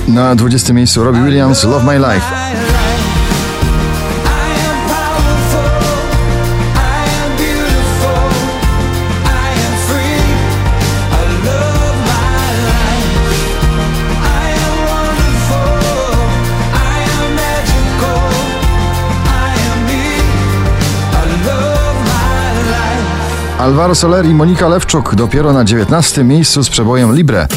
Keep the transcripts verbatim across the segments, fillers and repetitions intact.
Na dwudziestym miejscu Robbie Williams, Love My Life. Alvaro Soler i Monika Lewczuk dopiero na dziewiętnastym miejscu z przebojem Libre.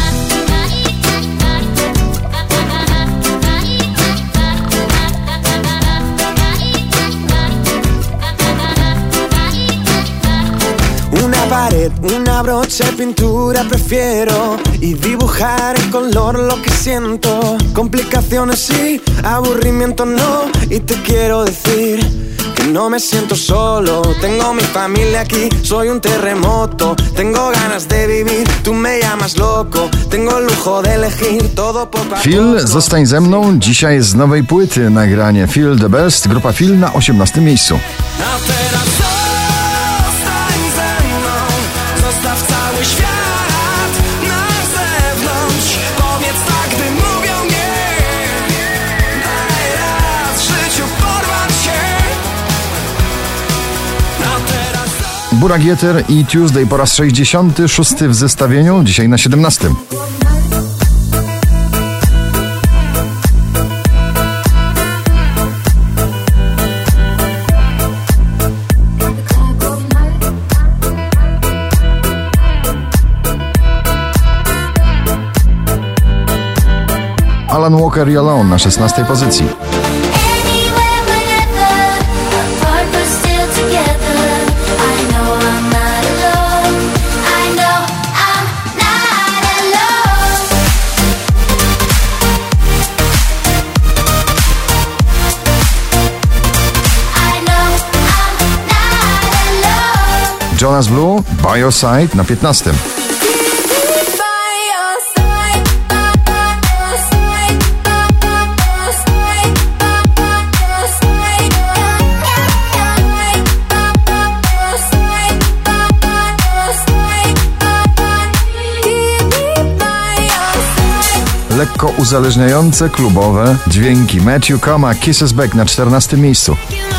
Una pared, una brocha de pintura prefiero y dibujar en color lo que siento. Complicaciones y aburrimiento no, y te quiero decir que no me siento solo. Tengo mi familia aquí, soy un terremoto. Tengo ganas de vivir, tú me llamas loco. Tengo el lujo de elegir todo poco a Feel, poco. zostań ze mną. Dzisiaj z nowej płyty nagranie Feel the Best. Grupa Feel na osiemnastym miejscu. A teraz zostań ze mną, zostaw cały świat na zewnątrz. Powiedz tak, gdy mówią nie. Daj raz w życiu porwać się. A teraz Burak Yeter i Tuesday po raz sześćdziesiąty szósty w zestawieniu. Dzisiaj na siedemnastym. Alan Walker i Alone na szesnastej pozycji. Jonas Blue, By Your Side na piętnastym. Lekko uzależniające klubowe dźwięki Matthew Koma, Kisses Back na czternastym miejscu.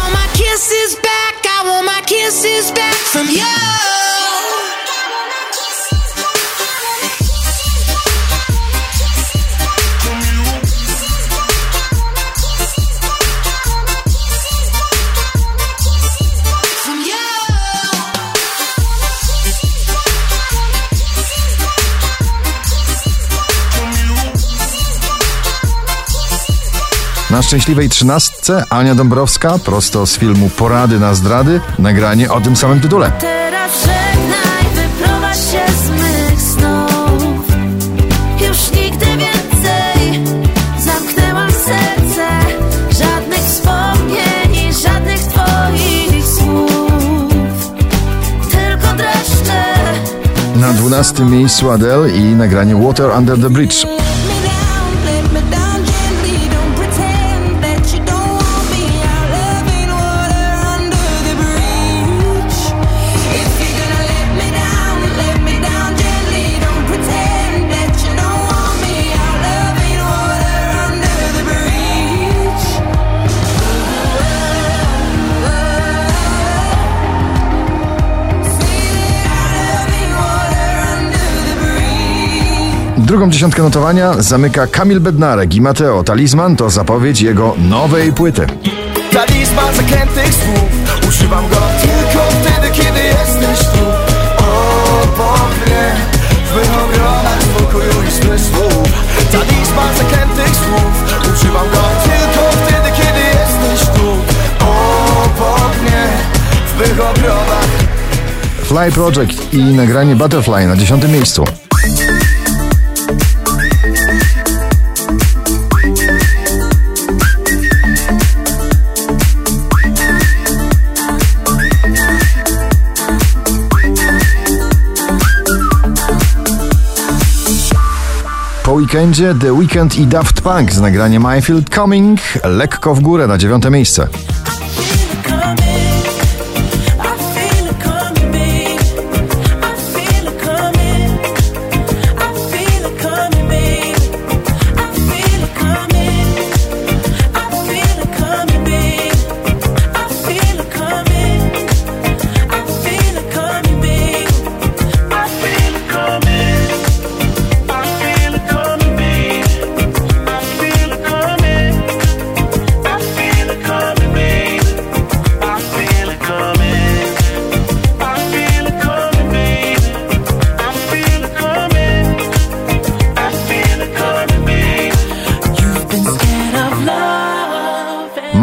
Na szczęśliwej trzynastce Ania Dąbrowska, prosto z filmu Porady na zdrady, nagranie o tym samym tytule. Teraz żegnaj, wyprowadź się z mych snów. Już nigdy więcej zamknęłam serce. Żadnych wspomnień i żadnych twoich słów. Tylko dreszcze. Na dwunastym miejscu Adele i nagranie Water Under the Bridge. Drugą dziesiątkę notowania zamyka Kamil Bednarek i Mateo. Talizman to zapowiedź jego nowej płyty. Talizman zaklętych słów, używam go tylko wtedy, kiedy jesteś tu. Obok mnie, w mych ogrodach spokoju i zmysłów. Talizman zaklętych słów, używam go tylko wtedy, kiedy jesteś tu. Obok mnie, w mych ogrodach. Fly Project i nagranie Butterfly na dziesiątym miejscu. Po weekendzie The Weeknd i Daft Punk z nagraniem I Feel It Coming lekko w górę na dziewiąte miejsce.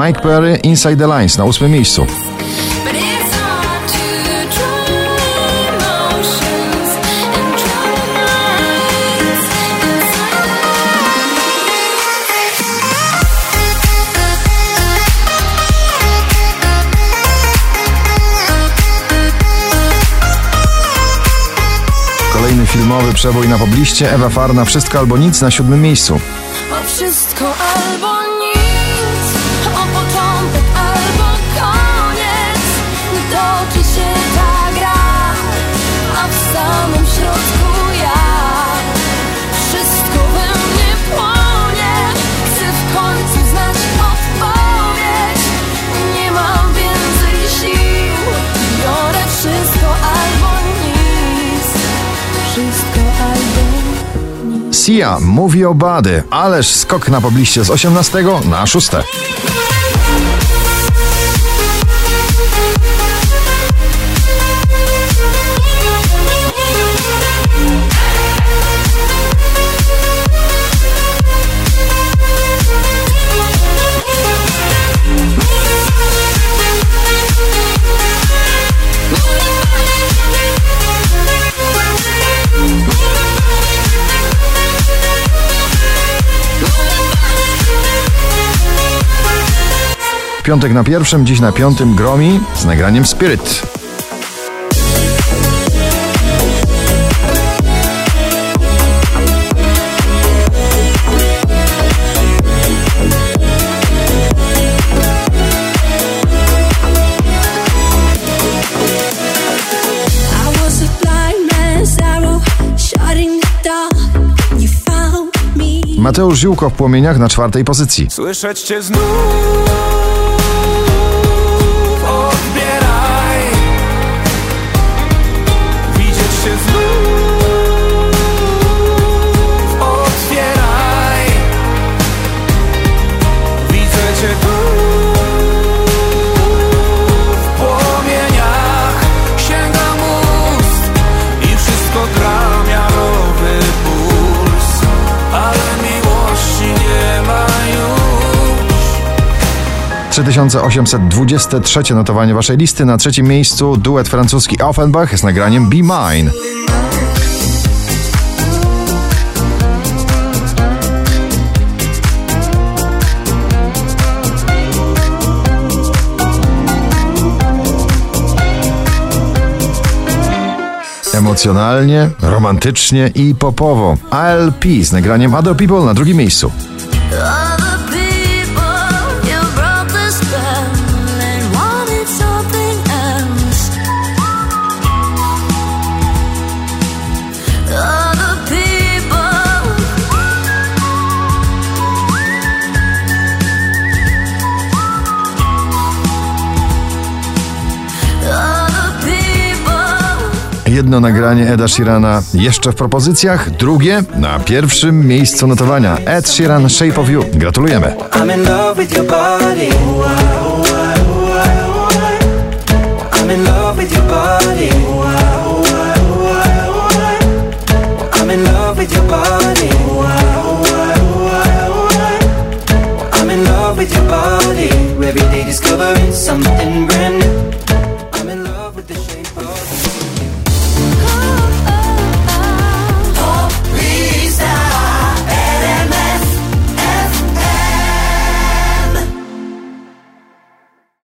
Mike Perry, Inside the Lines na ósmym miejscu. But it's hard to dry emotions and dry nights inside. Kolejny filmowy przebój na pobliście. Ewa Farna, Wszystko albo nic na siódmym miejscu. O wszystko albo nic, o początek albo koniec. Toczy się ta gra, a w samym środku ja. Wszystko we mnie płonie, chcę w końcu znać odpowiedź. Nie mam więcej sił, biorę wszystko albo nic. Wszystko albo nic. Sia, Mówi o Bady, ależ skok na pobliście z osiemnastego na szóste. Piątek na pierwszym, dziś na piątym Gromi z nagraniem Spirit. Mateusz Ziółko w Płomieniach na czwartej pozycji. Słyszeć cię znów, odbieraj. Widzieć cię znów, otwieraj. Widzę cię tu, w płomieniach. Sięgam ust i wszystko gra miarowy puls. Ale miłości nie ma już. trzy tysiące osiemset dwudzieste trzecie notowanie waszej listy. Na trzecim miejscu duet francuski Offenbach z nagraniem Be Mine. Emocjonalnie, romantycznie i popowo. A L P z nagraniem Other People na drugim miejscu. Other people, you broke the spell and wanted something else. Other people, other people. Jedno nagranie Eda Sheerana jeszcze w propozycjach, drugie na pierwszym miejscu notowania. Ed Sheeran, Shape of You. Gratulujemy. I'm in love with your body.